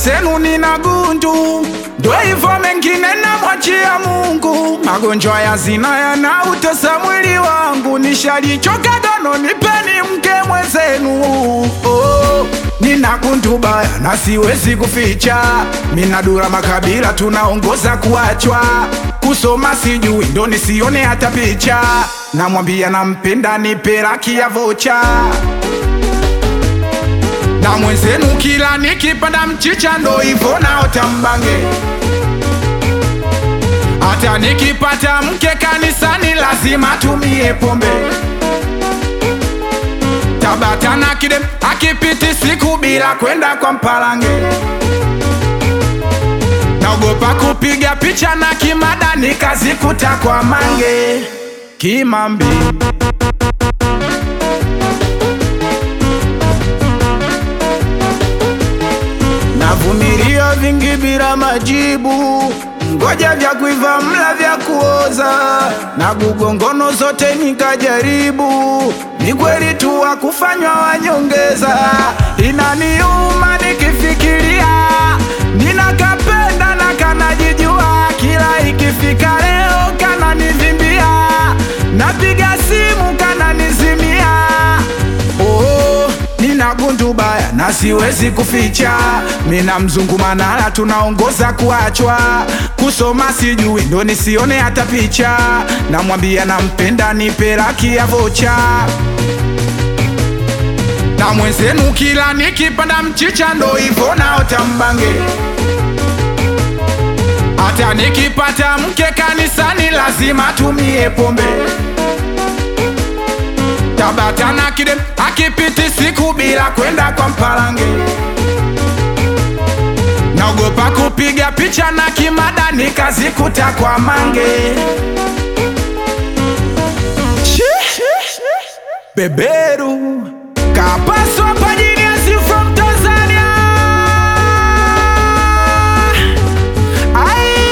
mwenzenu nina gundu, ndo hivyo mengine namwachia Mungu. Magonjwa ya zina yanautesa mwili wangu, nishalichoka dono, nipeni mke mwenzenu. Oh, nina gundu baya na siwezi kuficha, mina Dula Makabila tunaongoza kuachwa. Kusoma sijui ndo nisione hata picha, namwambia nampenda nipe laki ya vocha. Na mwenzenu kila nikipanda mchicha ndo hivyo naota mbange. Hata nikipata mke kanisani lazima tumie pombe. Tabata na kidem akipiti siku bila kwenda kwa mpalange. Naogopa kupiga picha na kimada nikazikuta kwa mange Kimambi. Navumilia vingi bila majibu, ngoja vya kuiva mla vya kuoza, na gugongono zote nikajaribu, ni kweli tu wa kufanywa wanyongeza. Inaniuma nikifikiria, ninakapenda na kanajijua, kila ikifika leo kananivimbia, napiga simu kananizimia. Oh, nina gundu baya na siwezi kuficha, mina Mzungu Manara tunaongoza kuachwa. Kusoma sijui ndo nisione hata picha, namwambia nampenda nipe laki ya vocha. Na mwenzenu kila nikipanda mchicha ndo hivyo naota mbange. Hata nikipata mke kanisani lazima tumie pombe. Tabata na kidem akipiti siku bila kwenda kwa mpalange. Naogopa kupiga picha na kimada nikazikuta kwa mange Beberu Kapaswa Pajiniasi from Tanzania. Ai,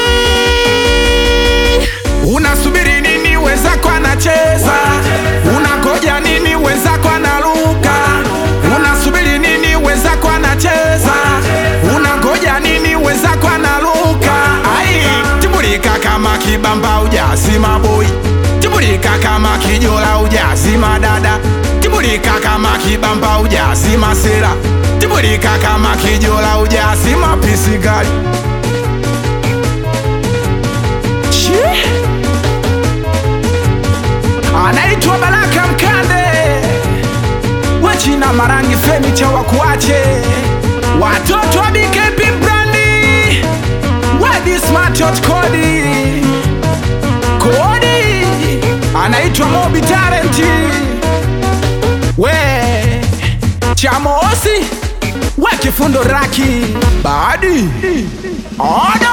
unasubiri nini wenzako anacheza? Unagoja nini wenzako analuka? Unasubiri nini wenzako anacheza? Unagoja nini wenzako analuka? Ai, tibulika kama kibamba ujazima boy, tibulika kama kijola ujazima dada, tibulika kama kibamba ujazima sera, tibulika kama kijola ujazima pisigari. Anaitwa Baraka Mkande, wachina marangi fenicha wakuache, watoto wa BKP brandi, wadi smart hot kodi. Anaitwa Mobi Talenti, we Chamosi, we Kifundo Raki, Badi Oda.